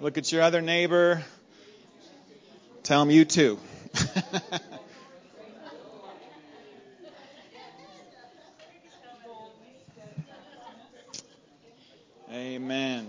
Look at your other neighbor. Tell them you too. Amen.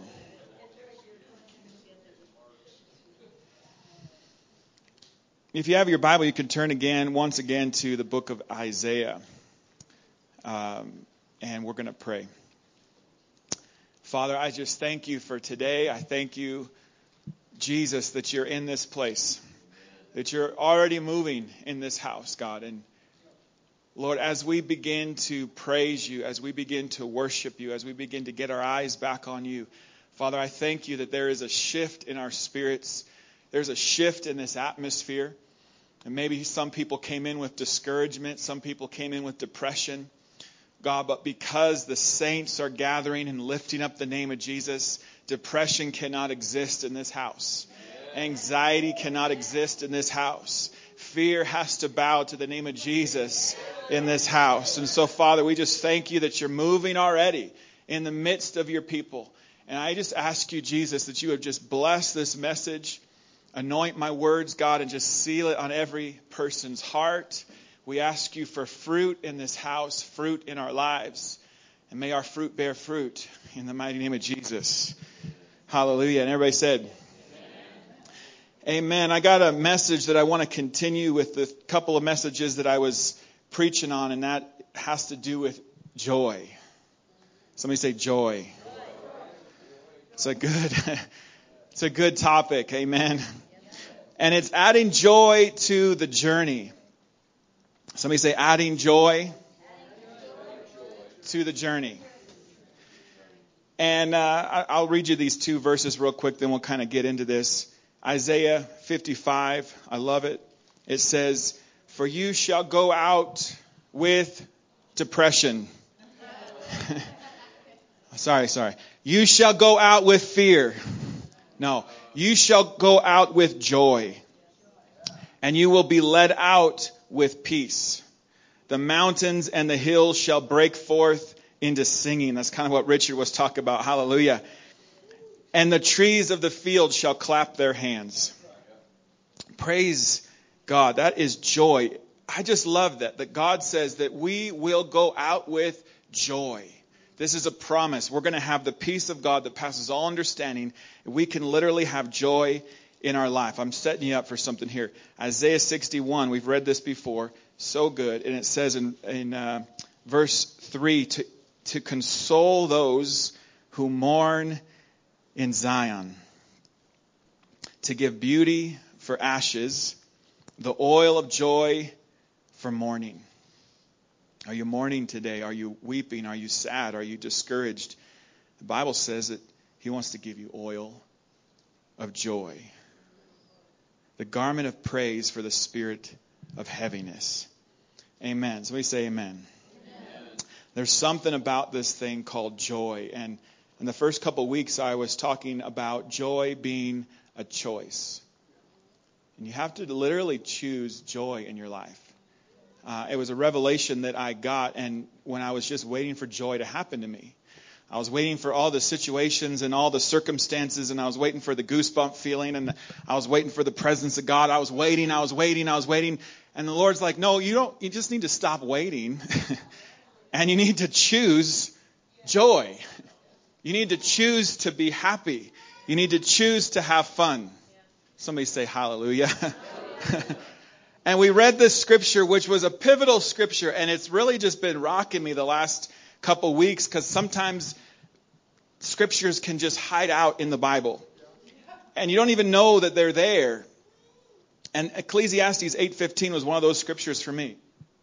If you have your Bible, you can turn once again to the book of Isaiah. And we're going to pray. Father, I just thank you for today. I thank you, Jesus, that you're in this place, that you're already moving in this house, God. And Lord, as we begin to praise you, as we begin to worship you, as we begin to get our eyes back on you, Father, I thank you that there is a shift in our spirits. There's a shift in this atmosphere. And maybe some people came in with discouragement. Some people came in with depression. God, but because the saints are gathering and lifting up the name of Jesus, depression cannot exist in this house. Anxiety cannot exist in this house. Fear has to bow to the name of Jesus in this house. And so, Father, we just thank you that you're moving already in the midst of your people. And I just ask you, Jesus, that you would just bless this message, anoint my words, God, and just seal it on every person's heart. We ask you for fruit in this house, fruit in our lives. And may our fruit bear fruit in the mighty name of Jesus. Hallelujah. And everybody said, Amen. I got a message that I want to continue with the couple of messages that I was preaching on, and that has to do with joy. Somebody say joy. It's a good topic. Amen. And it's adding joy to the journey. Somebody say adding joy to the journey. And I'll read you these two verses real quick, then we'll kind of get into this. Isaiah 55, I love it. It says, "For you shall go out with depression." Sorry. You shall go out with fear. No, you shall go out with joy. And you will be led out with peace. The mountains and the hills shall break forth into singing. That's kind of what Richard was talking about. Hallelujah. And the trees of the field shall clap their hands. Praise God. That is joy. I just love that God says that we will go out with joy. This is a promise. We're going to have the peace of God that passes all understanding. We can literally have joy in our life. I'm setting you up for something here. Isaiah 61, we've read this before. So good. And it says in verse 3, to console those who mourn in Zion, to give beauty for ashes, the oil of joy for mourning. Are you mourning today? Are you weeping? Are you sad? Are you discouraged? The Bible says that he wants to give you oil of joy. The garment of praise for the spirit of heaviness. Amen. Somebody say amen. Amen. There's something about this thing called joy. And in the first couple of weeks, I was talking about joy being a choice. And you have to literally choose joy in your life. It was a revelation that I got, and when I was just waiting for joy to happen to me. I was waiting for all the situations and all the circumstances, and I was waiting for the goosebump feeling, and I was waiting for the presence of God. I was waiting. And the Lord's like, no, you just need to stop waiting. And you need to choose joy. You need to choose to be happy. You need to choose to have fun. Somebody say hallelujah. And we read this scripture, which was a pivotal scripture, and it's really just been rocking me the last couple weeks, because sometimes scriptures can just hide out in the Bible. And you don't even know that they're there. And Ecclesiastes 8:15 was one of those scriptures for me.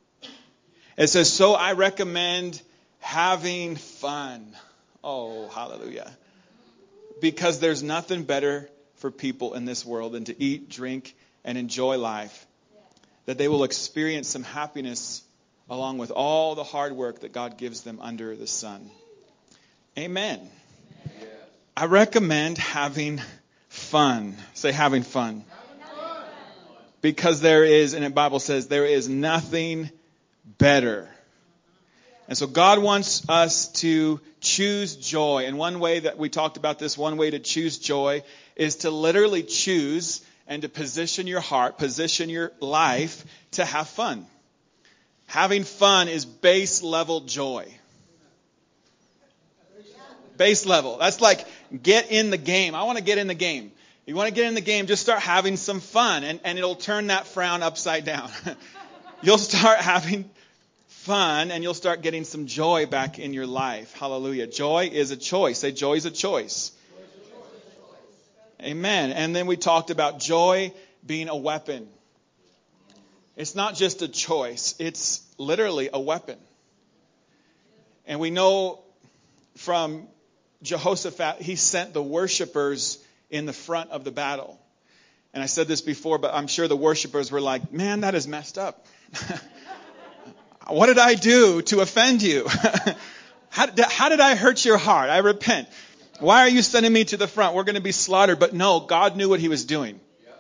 It says, so I recommend having fun. Oh, hallelujah. Because there's nothing better for people in this world than to eat, drink, and enjoy life. That they will experience some happiness along with all the hard work that God gives them under the sun. Amen. Yeah. I recommend having fun. Say having fun. Because there is, and the Bible says, there is nothing better And so God wants us to choose joy. And one way that we talked about this, one way to choose joy is to literally choose and to position your heart, position your life to have fun. Having fun is base level joy. Base level. That's like get in the game. I want to get in the game. You want to get in the game, just start having some fun, and it'll turn that frown upside down. You'll start having fun, and you'll start getting some joy back in your life. Hallelujah. Joy is a choice. Say, joy is a choice. Amen. And then we talked about joy being a weapon. It's not just a choice. It's literally a weapon. And we know from Jehoshaphat, he sent the worshipers in the front of the battle. And I said this before, but I'm sure the worshipers were like, man, that is messed up. What did I do to offend you? How did I hurt your heart? I repent. Why are you sending me to the front? We're going to be slaughtered. But no, God knew what he was doing.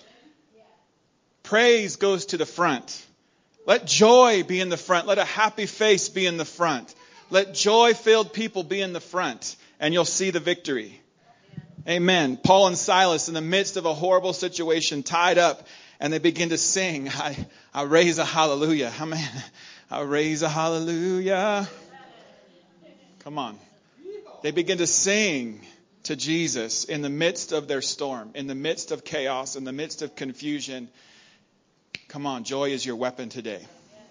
Praise goes to the front. Let joy be in the front. Let a happy face be in the front. Let joy-filled people be in the front, and you'll see the victory. Amen. Paul and Silas, in the midst of a horrible situation, tied up, and they begin to sing, I raise a hallelujah. Amen. I raise a hallelujah. Come on. They begin to sing to Jesus in the midst of their storm, in the midst of chaos, in the midst of confusion. Come on, joy is your weapon today.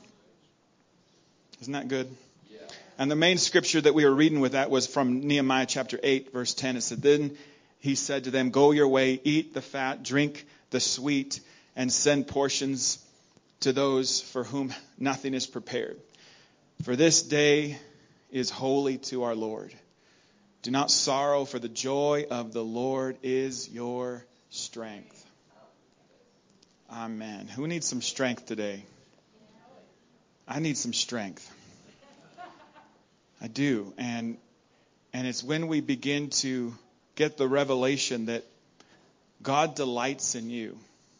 Isn't that good? Yeah. And the main scripture that we were reading with that was from Nehemiah chapter 8, verse 10. It said, then he said to them, go your way, eat the fat, drink the sweet, and send portions to those for whom nothing is prepared. For this day is holy to our Lord. Do not sorrow, for the joy of the Lord is your strength. Amen. Who needs some strength today? I need some strength. I do. And it's when we begin to get the revelation that God delights in you.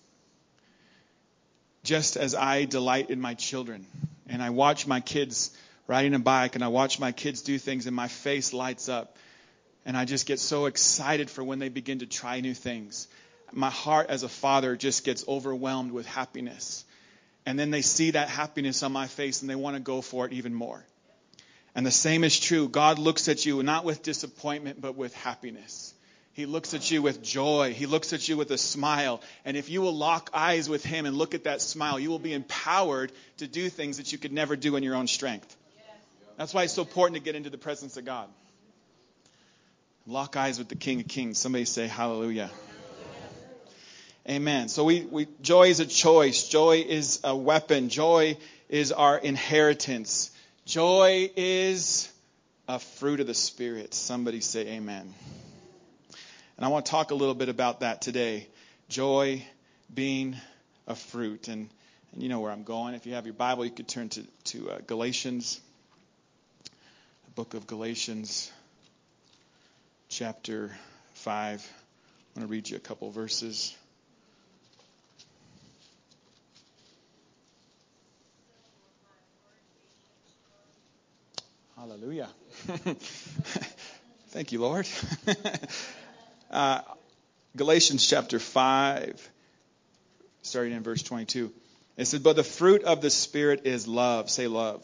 Just as I delight in my children. And I watch my kids riding a bike, and I watch my kids do things, and my face lights up. And I just get so excited for when they begin to try new things. My heart as a father just gets overwhelmed with happiness. And then they see that happiness on my face, and they want to go for it even more. And the same is true. God looks at you not with disappointment, but with happiness. He looks at you with joy. He looks at you with a smile. And if you will lock eyes with him and look at that smile, you will be empowered to do things that you could never do in your own strength. That's why it's so important to get into the presence of God. Lock eyes with the King of Kings. Somebody say hallelujah. Amen. So joy is a choice. Joy is a weapon. Joy is our inheritance. Joy is a fruit of the Spirit. Somebody say amen. And I want to talk a little bit about that today. Joy being a fruit. And you know where I'm going. If you have your Bible, you could turn to Galatians. The book of Galatians, chapter 5. I want to read you a couple verses. Hallelujah. Thank you, Lord. Galatians chapter 5, starting in verse 22. It said, but the fruit of the Spirit is love. Say love.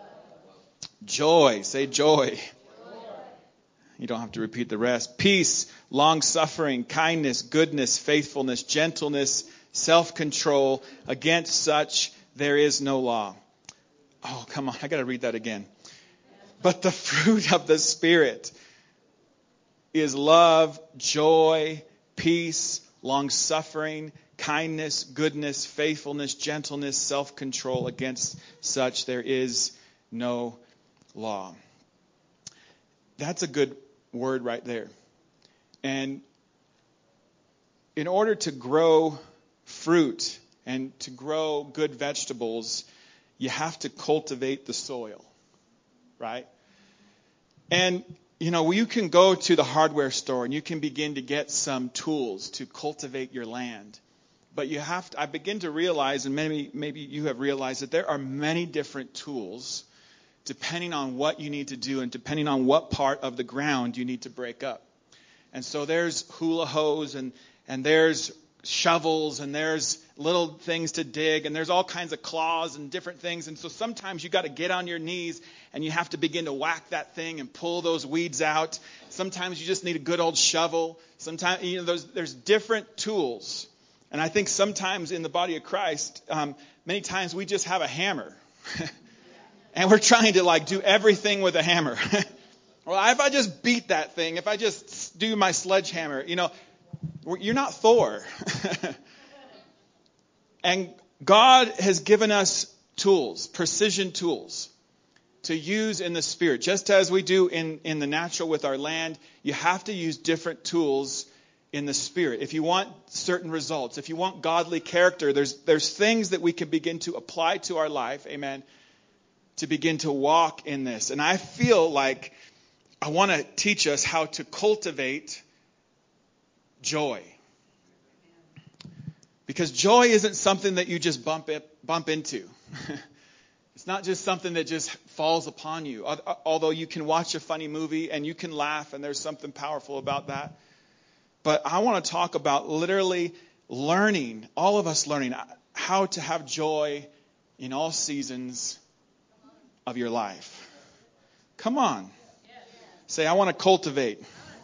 Joy. Say joy. You don't have to repeat the rest. Peace, long-suffering, kindness, goodness, faithfulness, gentleness, self-control. Against such there is no law. Oh, come on. I got to read that again. But the fruit of the Spirit is love, joy, peace, long-suffering, kindness, goodness, faithfulness, gentleness, self-control. Against such there is no law. That's a good word right there. And in order to grow fruit and to grow good vegetables, you have to cultivate the soil. Right? And, you can go to the hardware store and you can begin to get some tools to cultivate your land. But I begin to realize, and maybe you have realized, that there are many different tools depending on what you need to do and depending on what part of the ground you need to break up. And so there's hula hose and there's shovels and there's little things to dig and there's all kinds of claws and different things. And so sometimes you got to get on your knees and you have to begin to whack that thing and pull those weeds out. Sometimes you just need a good old shovel. Sometimes, there's different tools. And I think sometimes in the body of Christ, many times we just have a hammer. And we're trying to do everything with a hammer. Well, if I just beat that thing, if I just do my sledgehammer, you're not Thor. And God has given us tools, precision tools, to use in the Spirit. Just as we do in the natural with our land, you have to use different tools in the Spirit. If you want certain results, if you want godly character, there's things that we can begin to apply to our life, amen, to begin to walk in this. And I feel like I want to teach us how to cultivate joy. Because joy isn't something that you just bump into. It's not just something that just falls upon you. Although you can watch a funny movie and you can laugh and there's something powerful about that. But I want to talk about literally learning, all of us learning how to have joy in all seasons of your life. Come on. Say, I want to cultivate.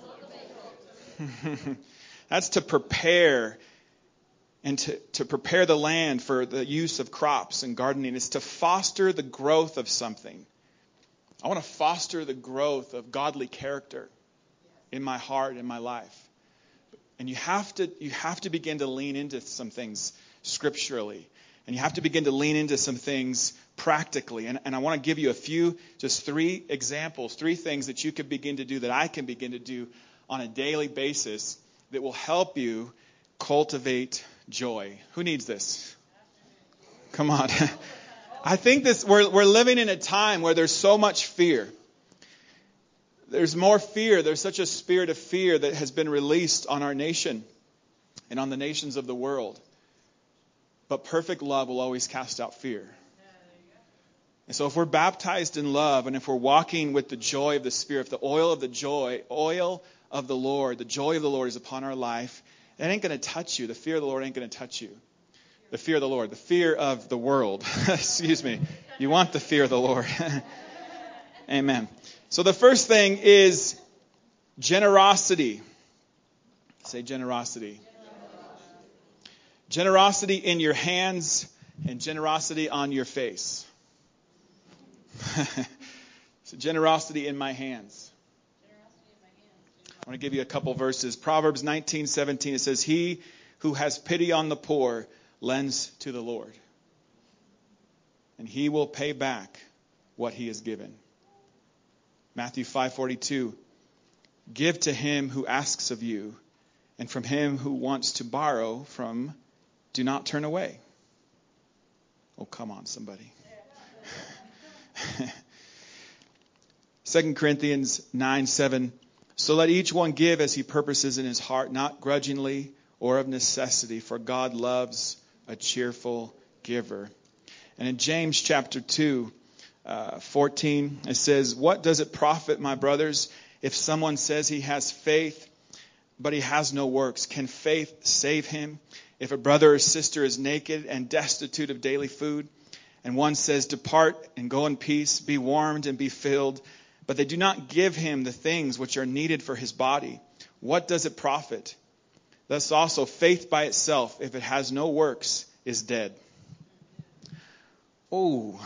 That's to prepare and to prepare the land for the use of crops and gardening. It's to foster the growth of something. I want to foster the growth of godly character in my heart, in my life. And you have to begin to lean into some things scripturally. And you have to begin to lean into some things practically. And I want to give you just 3 examples, 3 things that you could begin to do, that I can begin to do on a daily basis that will help you cultivate joy. Who needs this? Come on. I think we're living in a time where there's so much fear. There's more fear. There's such a spirit of fear that has been released on our nation and on the nations of the world. But perfect love will always cast out fear. And so if we're baptized in love and if we're walking with the joy of the Spirit, if the oil of the Lord, the joy of the Lord is upon our life, it ain't going to touch you. The fear of the Lord ain't going to touch you. The fear of the Lord, the fear of the world. Excuse me. You want the fear of the Lord. Amen. So the first thing is generosity. Say generosity. Generosity in your hands and generosity on your face. So generosity in my hands. I want to give you a couple verses. Proverbs 19:17, it says, "He who has pity on the poor lends to the Lord, and he will pay back what he has given." Matthew 5:42, "Give to him who asks of you, and from him who wants to borrow from, do not turn away." Oh, come on, somebody. 2 Corinthians 9:7, "So let each one give as he purposes in his heart, not grudgingly or of necessity, for God loves a cheerful giver." And in James chapter 2, 14, it says, "What does it profit, my brothers, if someone says he has faith, but he has no works? Can faith save him? If a brother or sister is naked and destitute of daily food, and one says, 'Depart and go in peace, be warmed and be filled,' but they do not give him the things which are needed for his body, what does it profit? Thus also faith by itself, if it has no works, is dead." Oh.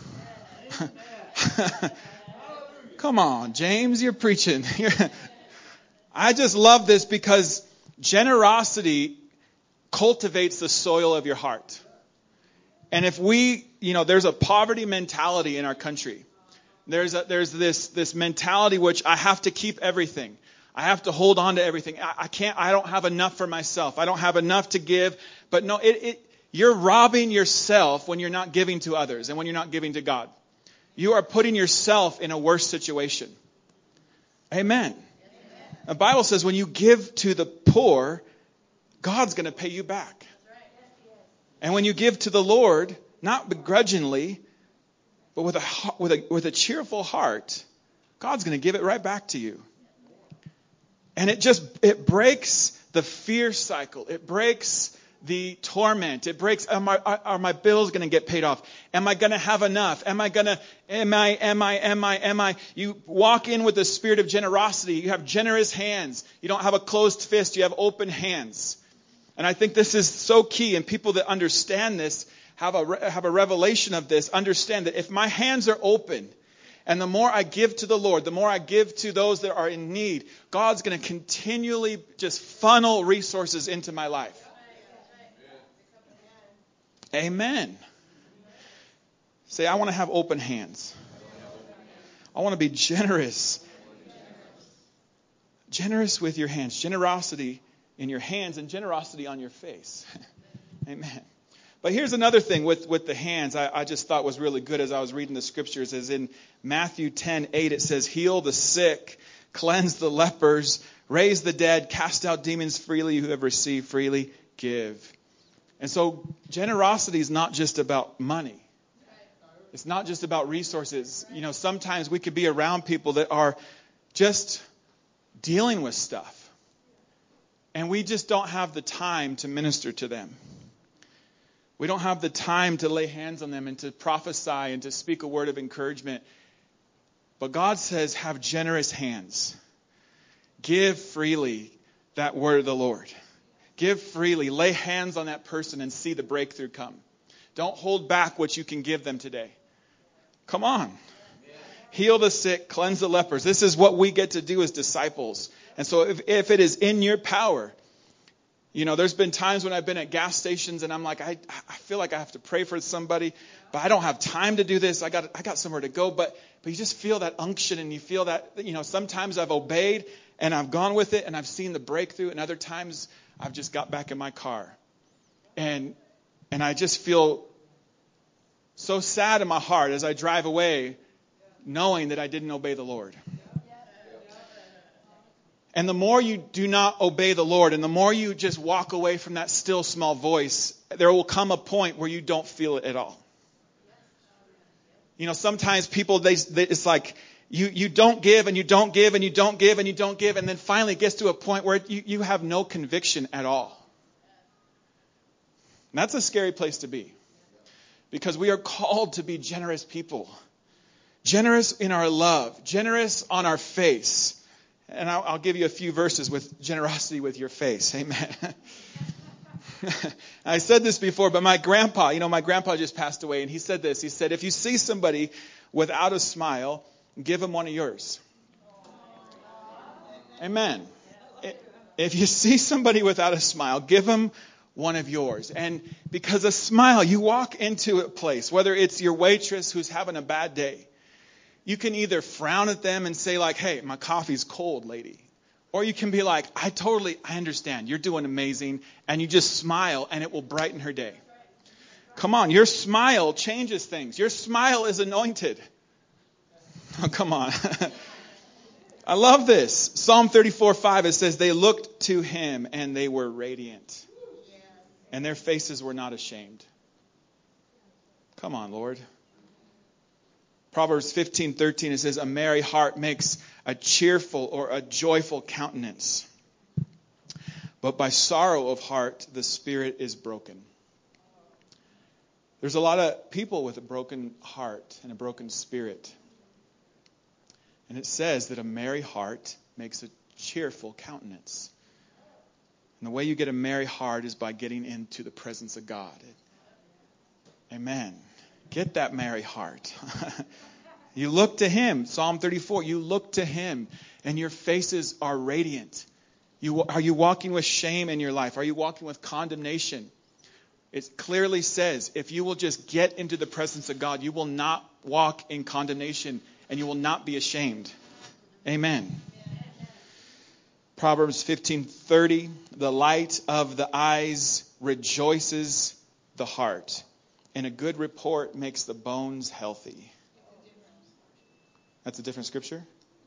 Come on, James, you're preaching. I just love this because generosity cultivates the soil of your heart. And if there's a poverty mentality in our country. There's this mentality which I have to keep everything. I have to hold on to everything. I don't have enough for myself. I don't have enough to give. But no, you're robbing yourself when you're not giving to others and when you're not giving to God. You are putting yourself in a worse situation. Amen. The Bible says when you give to the poor, God's going to pay you back. And when you give to the Lord, not begrudgingly, But with a cheerful heart, God's going to give it right back to you. And it breaks the fear cycle. It breaks the torment. It breaks, are my bills going to get paid off? Am I going to have enough? Am I? You walk in with a spirit of generosity. You have generous hands. You don't have a closed fist. You have open hands. And I think this is so key. And people that understand this, have a revelation of this, understand that if my hands are open, and the more I give to the Lord, the more I give to those that are in need, God's going to continually just funnel resources into my life. Amen. Say, I want to have open hands. I want to be generous. Generous with your hands. Generosity in your hands and generosity on your face. Amen. But here's another thing with the hands I just thought was really good as I was reading the scriptures. Is in Matthew 10:8 it says, heal the sick, cleanse the lepers, raise the dead, cast out demons freely. You have received, freely give. And so generosity is not just about money. It's not just about resources. You know, sometimes we could be around people that are just dealing with stuff. And we just don't have the time to minister to them. We don't have the time to lay hands on them and to prophesy and to speak a word of encouragement. But God says, have generous hands. Give freely that word of the Lord. Give freely. Lay hands on that person and see the breakthrough come. Don't hold back what you can give them today. Come on. Heal the sick, cleanse the lepers. This is what we get to do as disciples. And so if it is in your power, you know, there's been times when I've been at gas stations and I'm like, I feel like I have to pray for somebody, but I don't have time to do this. I got somewhere to go. But you just feel that unction and you feel that, you know, sometimes I've obeyed and I've gone with it and I've seen the breakthrough, and other times I've just got back in my car. And I just feel so sad in my heart as I drive away knowing that I didn't obey the Lord. And the more you do not obey the Lord, and the more you just walk away from that still small voice, there will come a point where you don't feel it at all. You know, sometimes people, it's like you don't give and you don't give and you don't give and you don't give, and then finally it gets to a point where you have no conviction at all. And that's a scary place to be, because we are called to be generous people. Generous in our love, generous on our face. And I'll give you a few verses with generosity with your face. Amen. I said this before, but my grandpa just passed away, and he said this. He said, if you see somebody without a smile, give them one of yours. Amen. If you see somebody without a smile, give them one of yours. And because a smile, you walk into a place, whether it's your waitress who's having a bad day, you can either frown at them and say like, hey, my coffee's cold, lady. Or you can be like, I understand. You're doing amazing. And you just smile and it will brighten her day. Come on. Your smile changes things. Your smile is anointed. Oh, come on. I love this. Psalm 34:5, it says, they looked to him and they were radiant. And their faces were not ashamed. Come on, Lord. Proverbs 15:13, it says, a merry heart makes a cheerful or a joyful countenance. But by sorrow of heart, the spirit is broken. There's a lot of people with a broken heart and a broken spirit. And it says that a merry heart makes a cheerful countenance. And the way you get a merry heart is by getting into the presence of God. Amen. Get that merry heart. You look to him. Psalm 34, you look to him and your faces are radiant. Are you walking with shame in your life? Are you walking with condemnation? It clearly says if you will just get into the presence of God, you will not walk in condemnation and you will not be ashamed. Amen. Proverbs 15:30, the light of the eyes rejoices the heart, and a good report makes the bones healthy. That's a different scripture?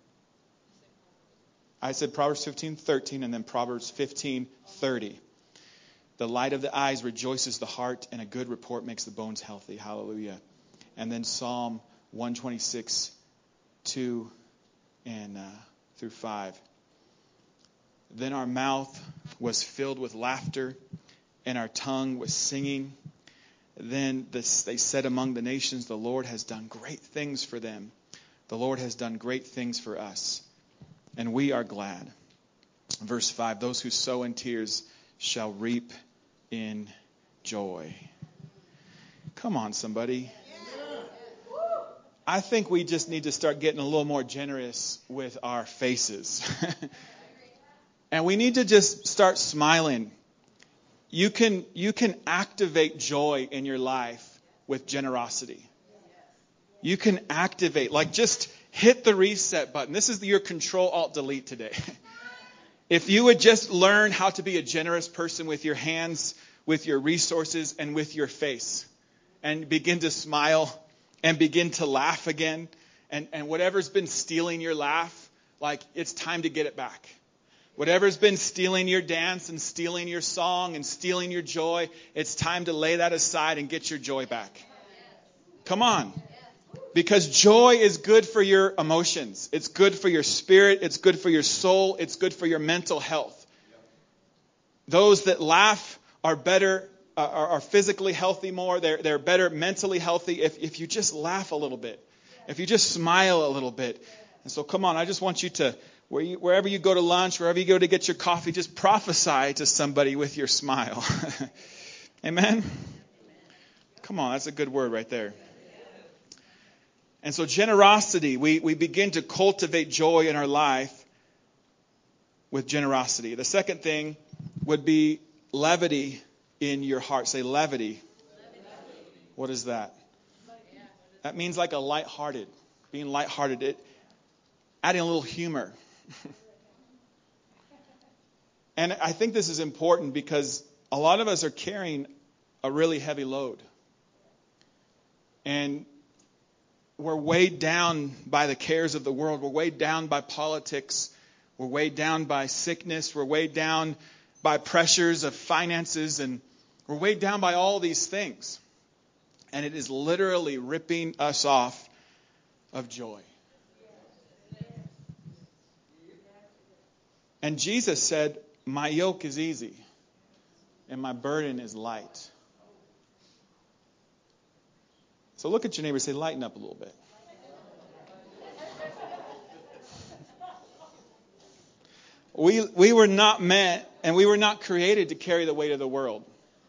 I said Proverbs 15:13 and then Proverbs 15:30. The light of the eyes rejoices the heart, and a good report makes the bones healthy. Hallelujah. And then Psalm 126, 2 and through 5. Then our mouth was filled with laughter, and our tongue was singing. Then they said among the nations, the Lord has done great things for them. The Lord has done great things for us, and we are glad. Verse 5, those who sow in tears shall reap in joy. Come on, somebody. I think we just need to start getting a little more generous with our faces. And we need to just start smiling. You can activate joy in your life with generosity. You can activate, like just hit the reset button. This is your Control-Alt-Delete today. If you would just learn how to be a generous person with your hands, with your resources, and with your face, and begin to smile and begin to laugh again, and whatever's been stealing your laugh, like it's time to get it back. Whatever's been stealing your dance and stealing your song and stealing your joy, it's time to lay that aside and get your joy back. Come on. Because joy is good for your emotions. It's good for your spirit. It's good for your soul. It's good for your mental health. Those that laugh are better, are physically healthy more. They're better mentally healthy if you just laugh a little bit. If you just smile a little bit. And so come on, I just want you to, wherever you go to lunch, wherever you go to get your coffee, just prophesy to somebody with your smile. Amen? Come on, that's a good word right there. And so generosity, we begin to cultivate joy in our life with generosity. The second thing would be levity in your heart. Say levity. What is that? That means like a lighthearted, being lighthearted, adding a little humor. And I think this is important because a lot of us are carrying a really heavy load. And we're weighed down by the cares of the world. We're weighed down by politics. We're weighed down by sickness. We're weighed down by pressures of finances. And we're weighed down by all these things. And it is literally ripping us off of joy. And Jesus said, my yoke is easy and my burden is light. So look at your neighbor and say, lighten up a little bit. We were not meant and we were not created to carry the weight of the world.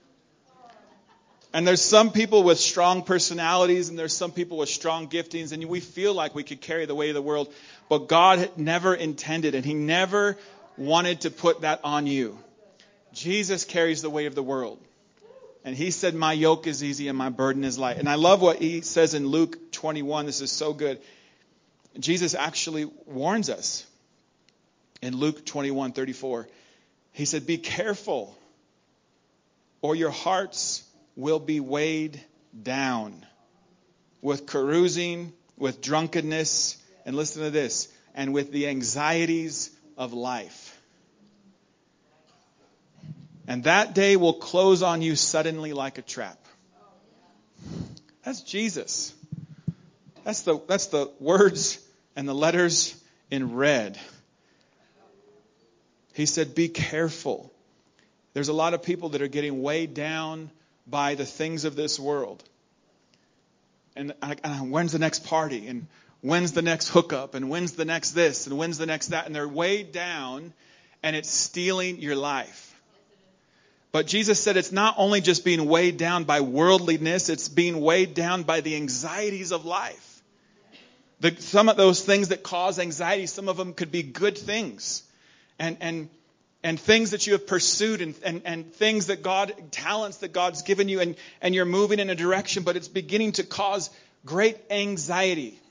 And there's some people with strong personalities and there's some people with strong giftings and we feel like we could carry the weight of the world. But God had never intended and He never wanted to put that on you. Jesus carries the weight of the world. And He said, my yoke is easy and my burden is light. And I love what He says in Luke 21. This is so good. Jesus actually warns us in Luke 21:34. He said, be careful or your hearts will be weighed down with carousing, with drunkenness, and listen to this, and with the anxieties of life. And that day will close on you suddenly like a trap. That's Jesus. That's the words and the letters in red. He said, be careful. There's a lot of people that are getting weighed down by the things of this world. And when's the next party? And when's the next hookup? And when's the next this? And when's the next that? And they're weighed down and it's stealing your life. But Jesus said it's not only just being weighed down by worldliness, it's being weighed down by the anxieties of life. Some of those things that cause anxiety, some of them could be good things. And things that you have pursued and things that talents that God's given you and you're moving in a direction, but it's beginning to cause great anxiety.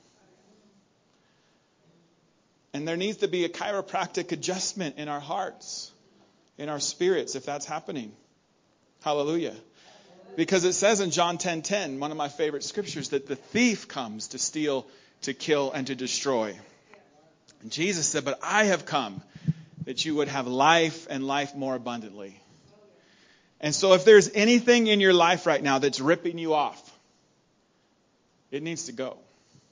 And there needs to be a chiropractic adjustment in our hearts, in our spirits, if that's happening. Hallelujah. Because it says in John 10:10, one of my favorite scriptures, that the thief comes to steal, to kill, and to destroy. And Jesus said, but I have come that you would have life and life more abundantly. And so if there's anything in your life right now that's ripping you off, it needs to go.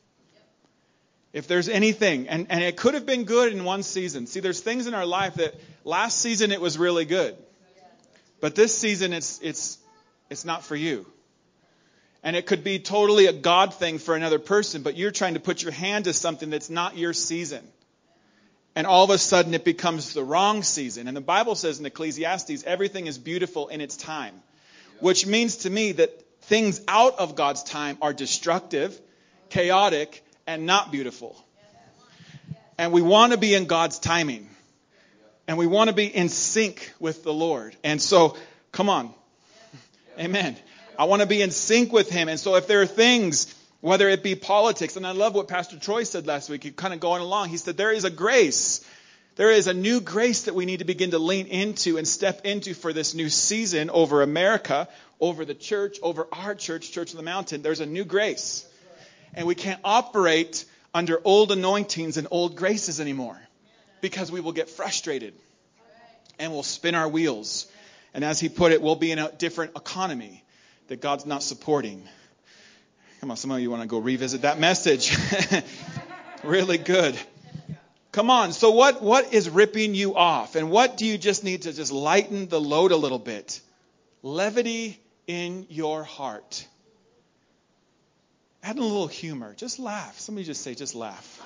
If there's anything, and it could have been good in one season. See, there's things in our life that last season it was really good. But this season it's not for you. And it could be totally a God thing for another person, but you're trying to put your hand to something that's not your season. And all of a sudden it becomes the wrong season. And the Bible says in Ecclesiastes, everything is beautiful in its time. Which means to me that things out of God's time are destructive, chaotic, and not beautiful. And we want to be in God's timing. And we want to be in sync with the Lord. And so, come on. Amen. I want to be in sync with Him. And so if there are things, whether it be politics, and I love what Pastor Troy said last week, he kind of going along. He said there is a grace. There is a new grace that we need to begin to lean into and step into for this new season over America, over the church, over our church, Church of the Mountain. There's a new grace. And we can't operate under old anointings and old graces anymore because we will get frustrated and we'll spin our wheels. And as he put it, we'll be in a different economy that God's not supporting. Come on, some of you want to go revisit that message. Really good. Come on. So what is ripping you off? And what do you just need to just lighten the load a little bit? Levity in your heart. Add a little humor. Just laugh. Somebody just say, just laugh.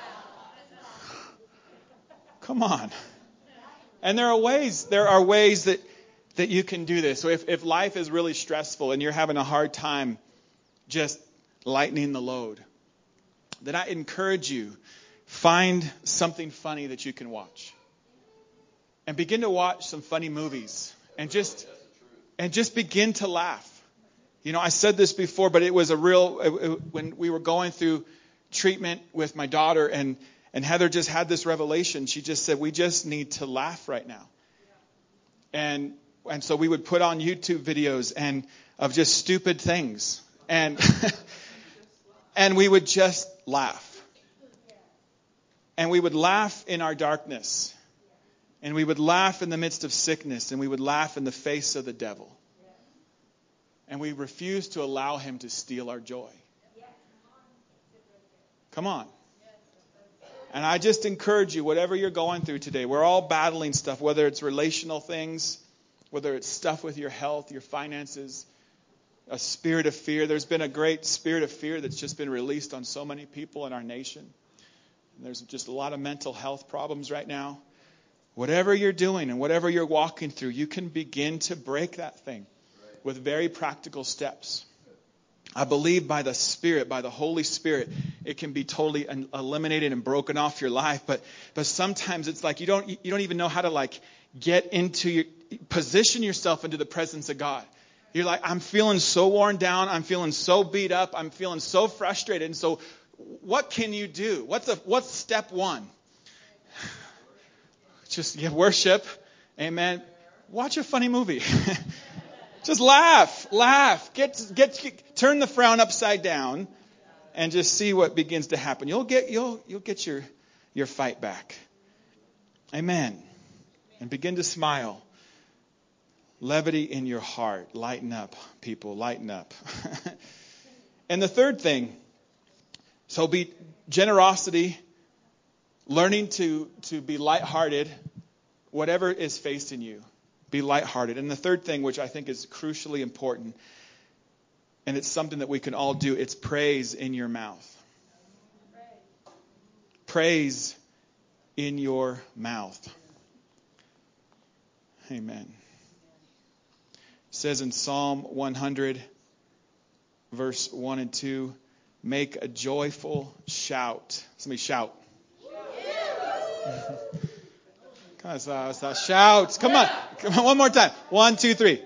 Come on. And there are ways that you can do this. So if life is really stressful and you're having a hard time just lightening the load, then I encourage you, find something funny that you can watch. And begin to watch some funny movies. And just begin to laugh. You know, I said this before, but it was when we were going through treatment with my daughter and Heather just had this revelation. She just said, we just need to laugh right now. And so we would put on YouTube videos and of just stupid things. And and we would just laugh. And we would laugh in our darkness. And we would laugh in the midst of sickness. And we would laugh in the face of the devil. And we refuse to allow him to steal our joy. Come on. And I just encourage you, whatever you're going through today, we're all battling stuff, whether it's relational things, whether it's stuff with your health, your finances, a spirit of fear. There's been a great spirit of fear that's just been released on so many people in our nation. And there's just a lot of mental health problems right now. Whatever you're doing and whatever you're walking through, you can begin to break that thing with very practical steps. I believe by the Spirit, by the Holy Spirit, it can be totally eliminated and broken off your life. But sometimes it's like you don't even know how to get into position yourself into the presence of God. You're like, I'm feeling so worn down. I'm feeling so beat up. I'm feeling so frustrated. And so what can you do? What's step one? Just worship. Amen. Watch a funny movie. Just laugh. Turn the frown upside down and just see what begins to happen. You'll get your fight back. Amen. And begin to smile. Levity in your heart. Lighten up, people. Lighten up. And the third thing, so be generosity, learning to be lighthearted, whatever is facing you. Be lighthearted. And the third thing, which I think is crucially important, and it's something that we can all do, it's praise in your mouth. Praise in your mouth. Amen. It says in Psalm 100, verse 1 and 2, make a joyful shout. Somebody shout. Shouts. Come on, one more time. 1, 2, 3.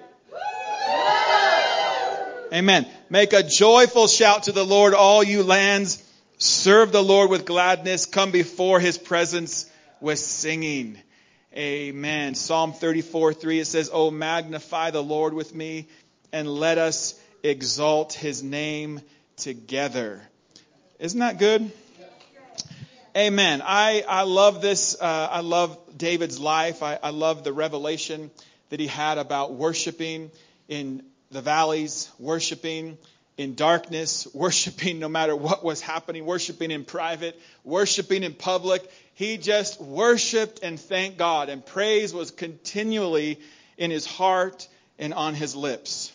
Amen. Make a joyful shout to the Lord, all you lands. Serve the Lord with gladness. Come before His presence with singing. Amen. Psalm 34:3, it says, "Oh, magnify the Lord with me, and let us exalt His name together." Isn't that good? Amen. I love this. I love David's life. I love the revelation that he had about worshiping in the valleys, worshiping in darkness, worshiping no matter what was happening, worshiping in private, worshiping in public. He just worshiped and thanked God, and praise was continually in his heart and on his lips.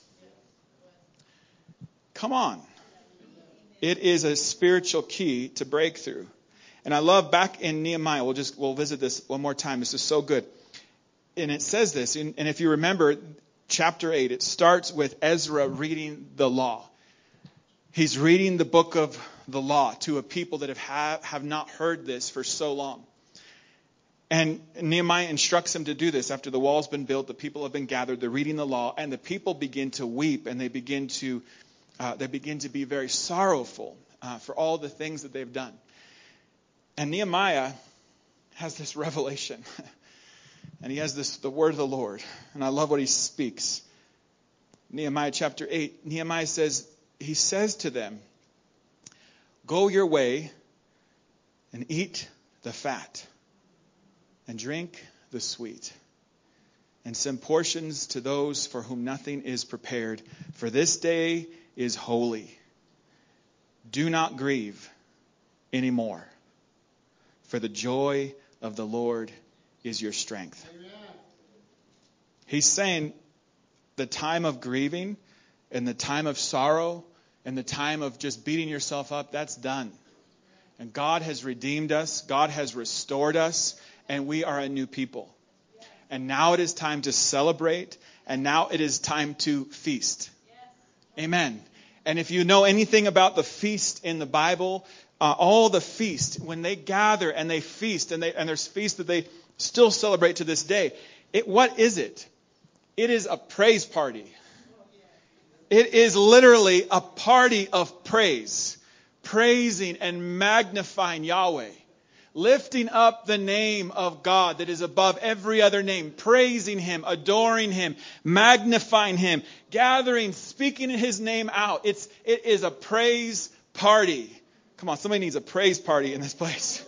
Come on. It is a spiritual key to breakthrough. And I love back in Nehemiah, we'll visit this one more time. This is so good. And it says this, and if you remember, chapter 8, it starts with Ezra reading the law. He's reading the book of the law to a people that have not heard this for so long. And Nehemiah instructs them to do this. After the wall's been built, the people have been gathered, they're reading the law, and the people begin to weep, and they begin to be very sorrowful for all the things that they've done. And Nehemiah has this revelation. And he has the word of the Lord. And I love what he speaks. Nehemiah chapter 8, Nehemiah says to them, "Go your way and eat the fat and drink the sweet, and send portions to those for whom nothing is prepared. For this day is holy. Do not grieve anymore, for the joy of the Lord is your strength." Amen. He's saying the time of grieving and the time of sorrow and the time of just beating yourself up, that's done. And God has redeemed us. God has restored us. And we are a new people. And now it is time to celebrate. And now it is time to feast. Amen. And if you know anything about the feast in the Bible, all the feast, when they gather and they feast, and there's feasts that they still celebrate to this day. What is it? It is a praise party. It is literally a party of praise. Praising and magnifying Yahweh. Lifting up the name of God that is above every other name. Praising Him, adoring Him, magnifying Him, gathering, speaking His name out. It is a praise party. Come on, somebody needs a praise party in this place.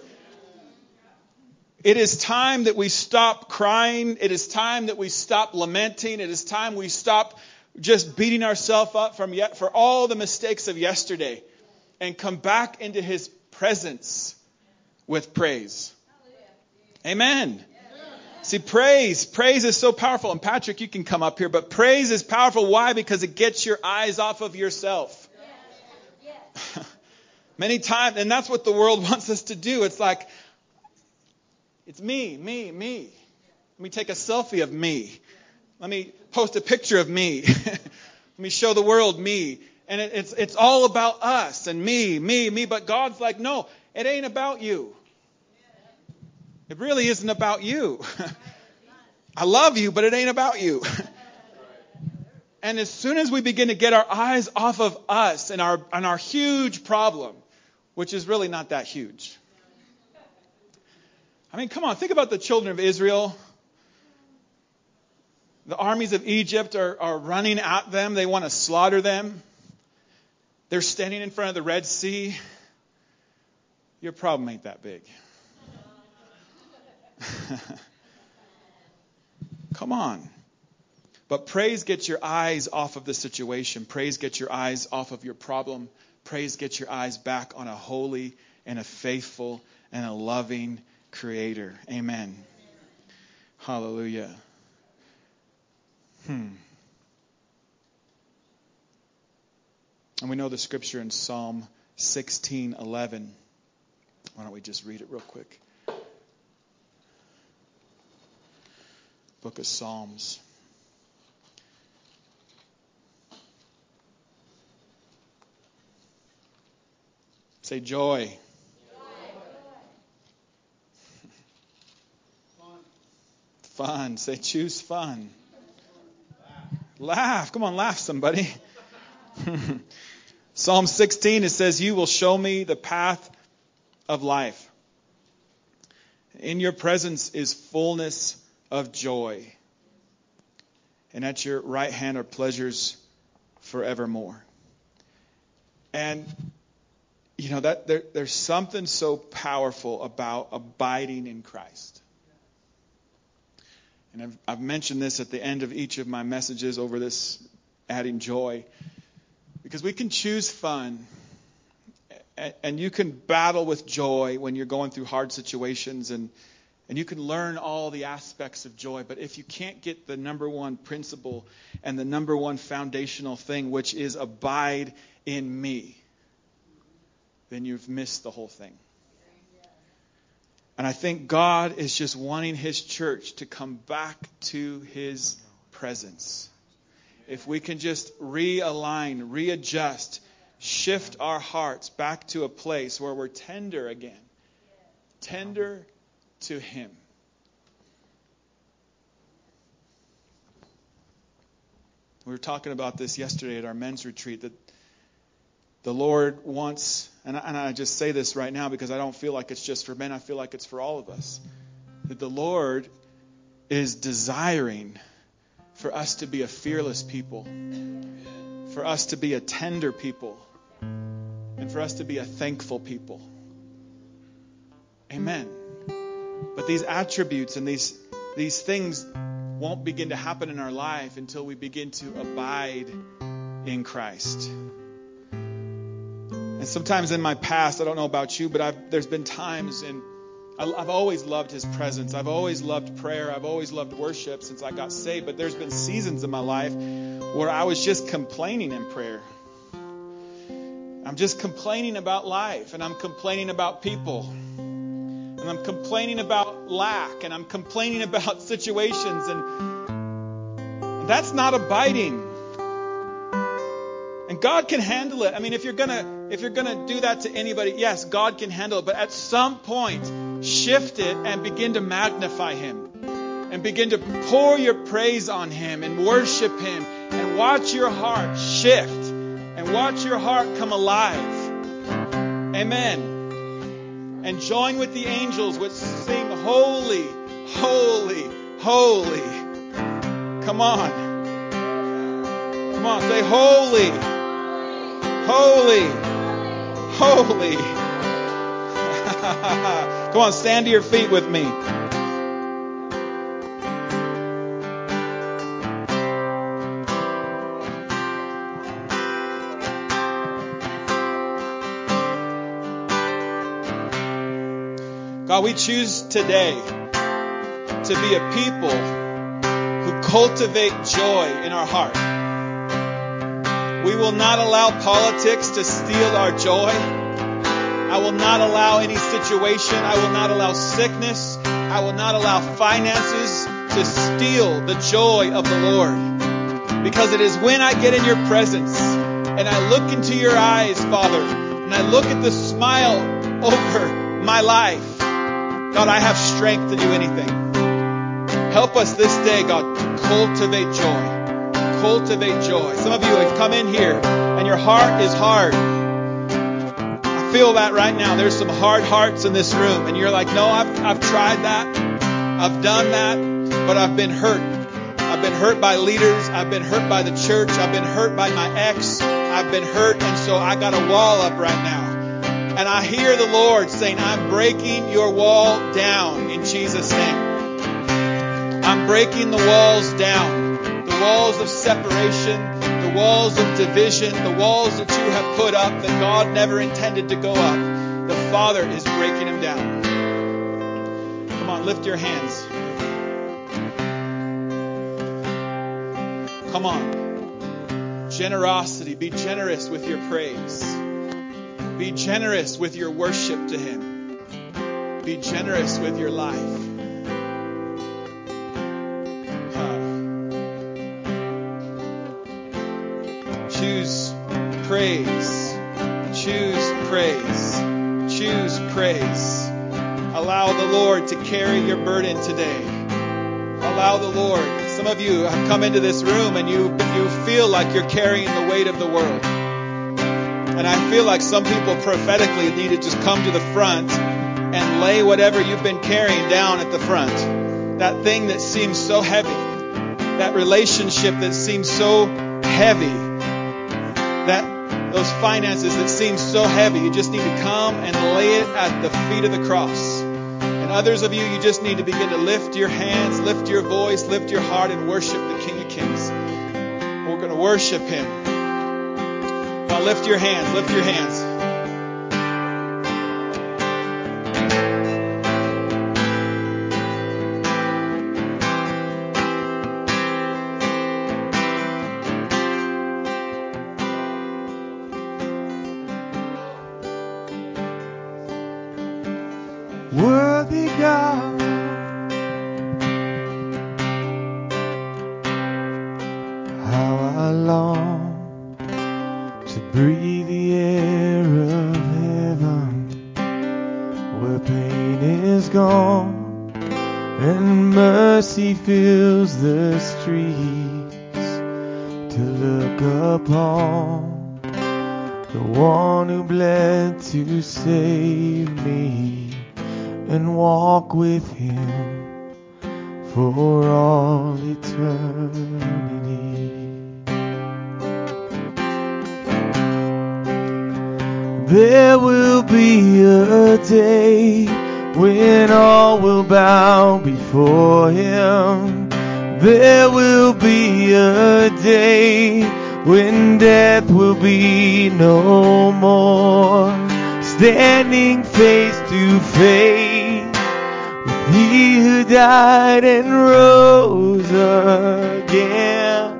It is time that we stop crying. It is time that we stop lamenting. It is time we stop just beating ourselves up for all the mistakes of yesterday and come back into His presence with praise. Amen. See, praise is so powerful. And Patrick, you can come up here, but praise is powerful. Why? Because it gets your eyes off of yourself. Many times, and that's what the world wants us to do. It's like, it's me. Let me take a selfie of me. Let me post a picture of me. Let me show the world me. And it's all about us and me. But God's like, no, it ain't about you. It really isn't about you. I love you, but it ain't about you. And as soon as we begin to get our eyes off of us and our huge problem, which is really not that huge. I mean, come on, think about the children of Israel. The armies of Egypt are running at them. They want to slaughter them. They're standing in front of the Red Sea. Your problem ain't that big. Come on. But praise gets your eyes off of the situation. Praise gets your eyes off of your problem. Praise gets your eyes back on a holy and a faithful and a loving Creator. Amen. Hallelujah. And we know the scripture in Psalm 16:11. Why don't we just read it real quick? Book of Psalms. Say joy. Fun. Say choose fun. Laugh. Come on, laugh somebody. Psalm 16, it says, "You will show me the path of life. In your presence is fullness of joy. And at your right hand are pleasures forevermore." And you know that there's something so powerful about abiding in Christ. And I've mentioned this at the end of each of my messages over this adding joy. Because we can choose fun, and you can battle with joy when you're going through hard situations, and you can learn all the aspects of joy. But if you can't get the number one principle and the number one foundational thing, which is abide in me, then you've missed the whole thing. And I think God is just wanting His church to come back to His presence. If we can just realign, readjust, shift our hearts back to a place where we're tender again. Tender to Him. We were talking about this yesterday at our men's retreat, that the Lord wants, and I just say this right now because I don't feel like it's just for men, I feel like it's for all of us, that the Lord is desiring for us to be a fearless people, for us to be a tender people, and for us to be a thankful people. Amen. But these attributes and these things won't begin to happen in our life until we begin to abide in Christ. And sometimes in my past, I don't know about you, but there's been times, and I've always loved His presence. I've always loved prayer. I've always loved worship since I got saved. But there's been seasons in my life where I was just complaining in prayer. I'm just complaining about life, and I'm complaining about people, and I'm complaining about lack, and I'm complaining about situations, and that's not abiding. And God can handle it. I mean, if you're gonna do that to anybody, yes, God can handle it. But at some point, shift it and begin to magnify Him, and begin to pour your praise on Him and worship Him, and watch your heart shift and watch your heart come alive. Amen. And join with the angels which sing, holy, holy, holy. Come on. Come on, say holy, holy, holy. Come on, stand to your feet with me. God, we choose today to be a people who cultivate joy in our heart. We will not allow politics to steal our joy. I will not allow any situation. I will not allow sickness. I will not allow finances to steal the joy of the Lord. Because it is when I get in your presence and I look into your eyes, Father, and I look at the smile over my life, God, I have strength to do anything. Help us this day, God, to cultivate joy. Cultivate joy. Some of you have come in here and your heart is hard. I feel that right now. There's some hard hearts in this room, and you're like, no, I've tried that. I've done that, but I've been hurt. I've been hurt by leaders. I've been hurt by the church. I've been hurt by my ex. I've been hurt, and so I got a wall up right now. And I hear the Lord saying, I'm breaking your wall down in Jesus' name. I'm breaking the walls down. The walls of separation, the walls of division, the walls that you have put up that God never intended to go up. The Father is breaking them down. Come on, lift your hands. Come on. Generosity. Be generous with your praise. Be generous with your worship to Him. Be generous with your life. Choose praise. Choose praise. Choose praise. Allow the Lord to carry your burden today. Allow the Lord. Some of you have come into this room and you feel like you're carrying the weight of the world. And I feel like some people prophetically need to just come to the front and lay whatever you've been carrying down at the front. That thing that seems so heavy. That relationship that seems so heavy. Those finances that seem so heavy. You just need to come and lay it at the feet of the cross. And others of you just need to begin to lift your hands, lift your voice, lift your heart and worship the King of Kings. We're going to worship Him. Come on, lift your hands, lift your hands. Worthy God, how I long to breathe the air of heaven, where pain is gone and mercy fills the streets, to look upon the one who bled to save me, and walk with him for all eternity. There will be a day when all will bow before him. There will be a day when death will be no more, standing face to face with he who died and rose again.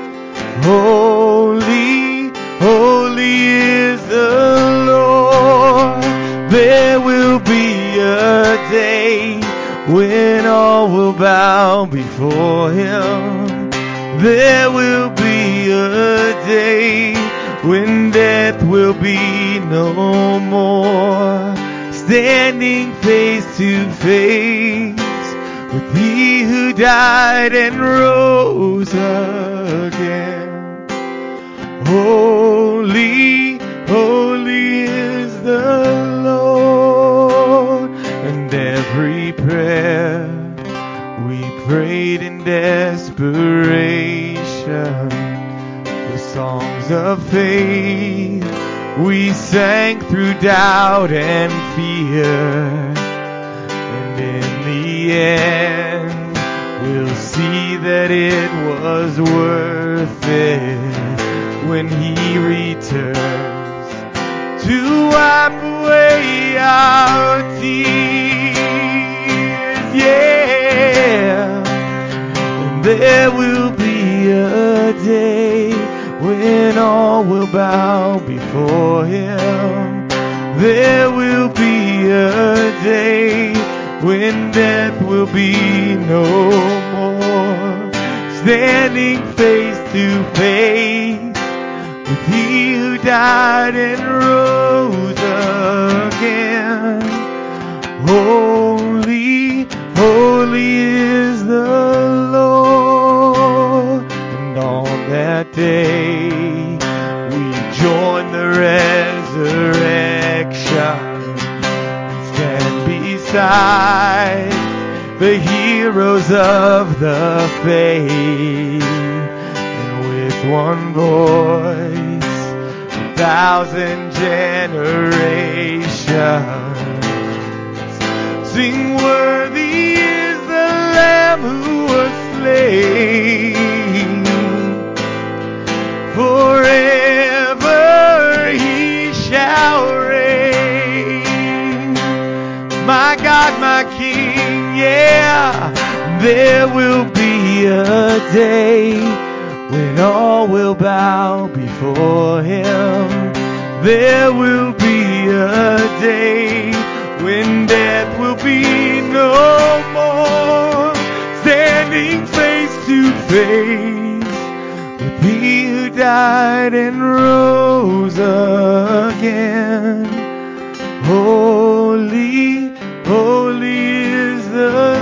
Holy, holy is the Lord. There will be a day when all will bow before him. There will be a day when death will be no more, standing face to face with he who died and rose again. Holy, holy is the Lord. And every prayer we prayed in desperation, the songs of faith we sang through doubt and fear, and in the end we'll see that it was worth it when he returns to wipe away our tears. Yeah, and there will be a day when all will bow before him. There will be a day when death will be no more, standing face to face with he who died and rose again. Holy, holy is the Lord. And on that day we join the resurrection, stand beside the heroes of the faith, and with one voice 1,000 generations sing, worthy is the Lamb who was slain. Forever he shall reign. My God, my King, yeah. There will be a day when all will bow before him. There will be a day when death will be no more, standing face to face with he who died and rose again. Holy, holy is the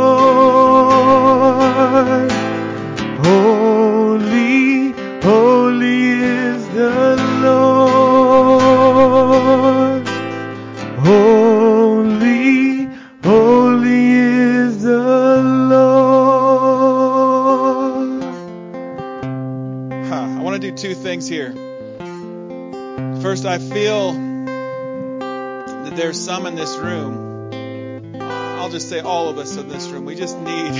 Lord. Holy, holy is the Lord. Holy, holy is the Lord. I want to do two things here. First, I feel that there's some in this room. I'll just say all of us in this room. We just need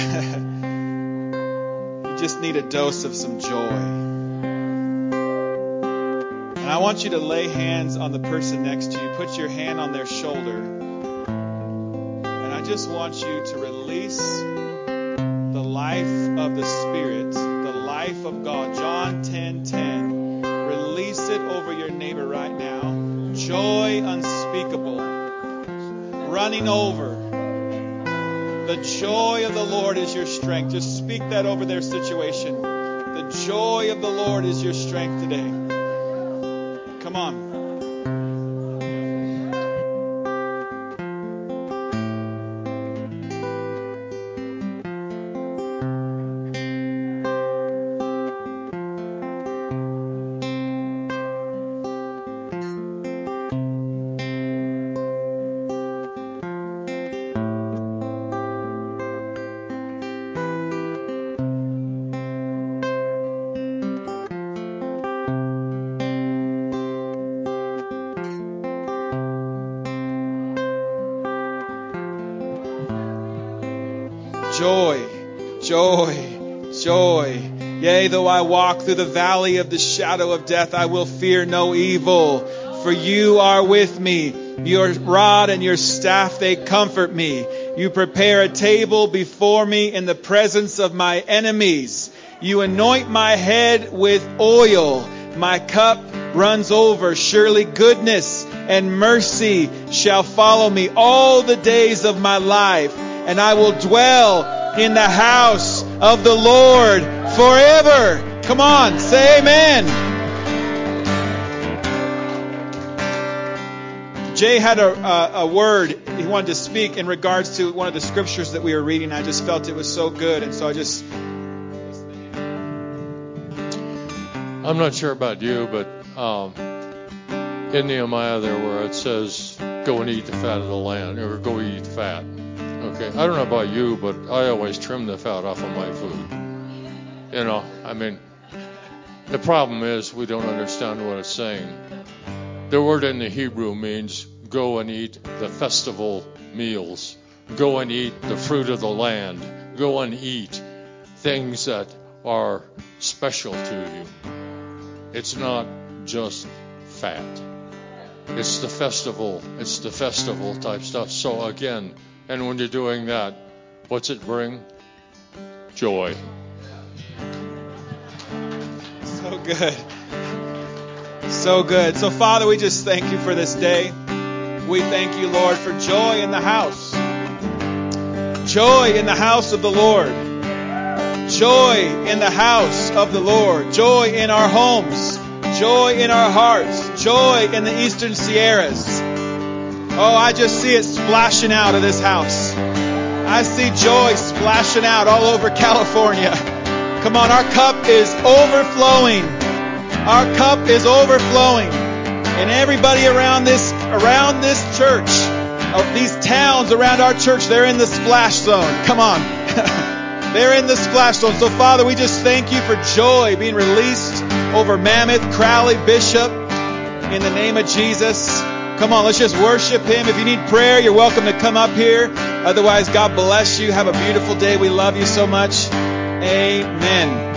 you just need a dose of some joy. And I want you to lay hands on the person next to you. Put your hand on their shoulder. And I just want you to release the life of the Spirit, the life of God. John 10:10. Release it over your neighbor right now. Joy unspeakable. Running over. The joy of the Lord is your strength. Just speak that over their situation. The joy of the Lord is your strength today. Come on. Joy, joy, joy. Yea, though I walk through the valley of the shadow of death, I will fear no evil. For you are with me. Your rod and your staff, they comfort me. You prepare a table before me in the presence of my enemies. You anoint my head with oil. My cup runs over. Surely goodness and mercy shall follow me all the days of my life. And I will dwell in the house of the Lord forever. Come on, say amen. Jay had a word he wanted to speak in regards to one of the scriptures that we were reading. I just felt it was so good, and so I'm not sure about you, but in Nehemiah there where it says, go and eat the fat of the land, or go eat fat. Okay, I don't know about you, but I always trim the fat off of my food. You know, I mean, the problem is we don't understand what it's saying. The word in the Hebrew means go and eat the festival meals. Go and eat the fruit of the land. Go and eat things that are special to you. It's not just fat. It's the festival. It's the festival type stuff. So again, and when you're doing that, what's it bring? Joy. So good. So good. So Father, we just thank you for this day. We thank you, Lord, for joy in the house. Joy in the house of the Lord. Joy in the house of the Lord. Joy in our homes. Joy in our hearts. Joy in the Eastern Sierras. Oh, I just see it splashing out of this house. I see joy splashing out all over California. Come on, our cup is overflowing. Our cup is overflowing. And everybody around this church, these towns around our church, they're in the splash zone. Come on. They're in the splash zone. So, Father, we just thank you for joy being released over Mammoth, Crowley, Bishop, in the name of Jesus. Come on, let's just worship Him. If you need prayer, you're welcome to come up here. Otherwise, God bless you. Have a beautiful day. We love you so much. Amen.